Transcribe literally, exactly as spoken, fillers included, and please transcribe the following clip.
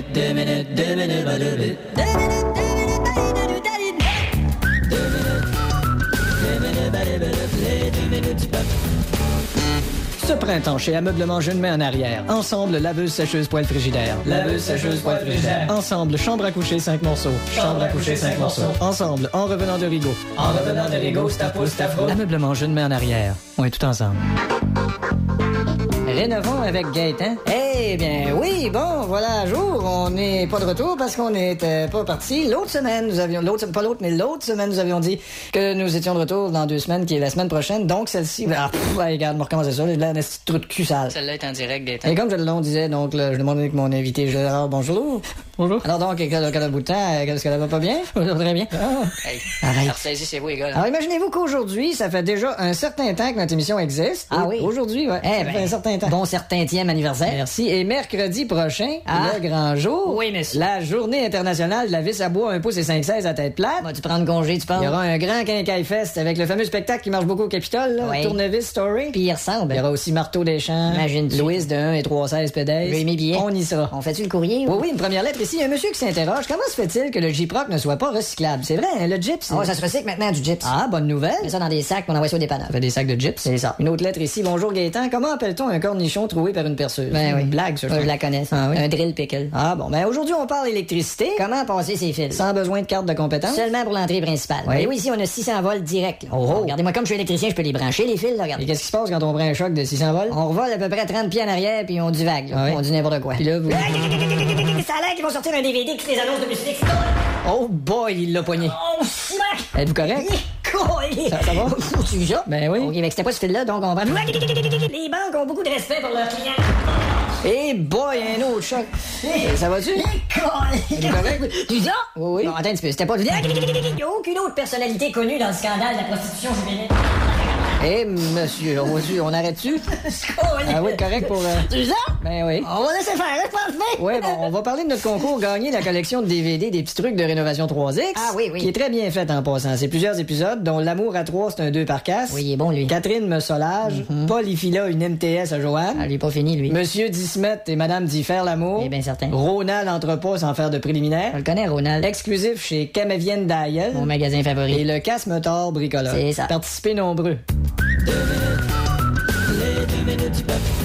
minutes, deux minutes, deux minutes, deux minutes, deux minutes, deux minutes, deux minutes du peuple. Ce printemps, chez Ameublement Jeune Mets en arrière. Ensemble, laveuse, sécheuse, poêle frigidaire. Laveuse, sécheuse, poêle frigidaire. Ensemble, chambre à coucher, cinq morceaux. Chambre à coucher, cinq morceaux. Ensemble, en revenant de Rigaud. En revenant de Rigaud, c'est ta pousse, ta fraude. Ameublement Jeune Mets en arrière. On est tout ensemble. Rénovons avec Gaëtan. Eh bien, oui, bon, voilà, à jour. On n'est pas de retour parce qu'on n'était pas parti. L'autre semaine, nous avions, l'autre, pas l'autre, mais l'autre semaine, nous avions dit que nous étions de retour dans deux semaines, qui est la semaine prochaine. Donc, celle-ci, ah, pff, ouais, regarde, on recommence ça. J'ai l'air d'un petit trou de cul sale. Celle-là est en direct, Gaëtan. Et comme je le disais, donc, là, je demandais que mon invité, je alors, bonjour. Bonjour. Alors, donc, quel a bout de temps, est-ce qu'elle va pas bien? Très bien. Ah. Hey, arrête. Alors, saisissez-vous, les gars. Alors, imaginez-vous qu'aujourd'hui, ça fait déjà un certain temps que notre émission existe. Ah oui? Aujourd'hui, ouais. Eh ben, ça fait un certain temps. Bon certain-tième anniversaire. Merci. Et mercredi prochain, ah. le grand jour. Oui, monsieur. La journée internationale de la vis à bois un pouce et cinq seize à tête plate. Vas-tu prendre congé, tu penses? Il y aura un grand quincaille fest avec le fameux spectacle qui marche beaucoup au Capitole, là. Oui. Tournevis Story. Puis il ressemble. Il y aura aussi Marteau des Champs. Imagine-tu. Louise de un et trois seize pédales. J'ai mis billet. On y sera. On fait-tu le courrier? Oui, oui, une première lettre ici. Il y a un monsieur qui s'interroge. Comment se fait-il que le J-Proc ne soit pas recyclable? C'est vrai, hein, le gyps. Oh, ça se recycle maintenant du gyps. Ah, bonne nouvelle. Mets ça dans des sacs, on envoie ça au dépanneur. Ça fait des sacs de gyps. C'est ça. Une autre lettre ici. Bonjour Gaëtan. Comment appelle-t-on un cornichon troué par une perceuse? Ben oui. Blague, ça. Je la connais. Ah, oui. Un drill pickle. Ah bon, ben aujourd'hui on parle électricité. Comment passer ses fils? Sans besoin de carte de compétence? Seulement pour l'entrée principale. Oui. Et oui, ici on a six cents volts direct. Oh, oh. Regardez-moi, comme je suis électricien, je peux les brancher, les fils, là, regardez. Et qu'est-ce qui se passe quand on prend un choc de six cents volts? On revole à peu près trente pieds en arrière puis on divague. Ah, oui. On dit n'importe quoi. Puis là, vous... Ça a l'air qu'ils vont sortir un D V D qui les annonces de musique. Oh boy, il l'a pogné. Oh, smack! Êtes-vous correct? Ça, ça va? Tu ça? Ben oui. Ok, mais c'était pas ce fil-là, donc on va... Les banques ont beaucoup de respect pour leurs clients. Eh hey boy, un autre choc. Hey, ça va-tu? Êtes-vous correct? Tu ça? Oui, oui. Non, attends un petit peu, c'était pas... Il n'y a aucune autre personnalité connue dans le scandale de la prostitution juvénile. Eh, hey, monsieur, on, on arrête-tu? Ah oui, correct pour... Euh... Tu ça? Ben oui. On va laisser faire, je pense. Oui, bon, on va parler de notre concours gagner la collection de D V D des petits trucs de rénovation trois X. Ah oui, oui. Qui est très bien faite en passant. C'est plusieurs épisodes, dont L'amour à trois, c'est un deux par casse. Oui, il est bon, lui. Catherine me solage. Mm-hmm. Paul y fila une M T S à Joanne. Ah, il est pas fini, lui. Monsieur Dismet et Madame dit faire l'amour. Il est bien certain. Ronald entrepôt sans faire de préliminaire. Je le connais, Ronald. Exclusif chez Camavienne d'Aïeul. Mon magasin favori. Et le casse-moteur bricoleur. C'est ça. Participez nombreux. Deux minutes, les deux minutes du peuple.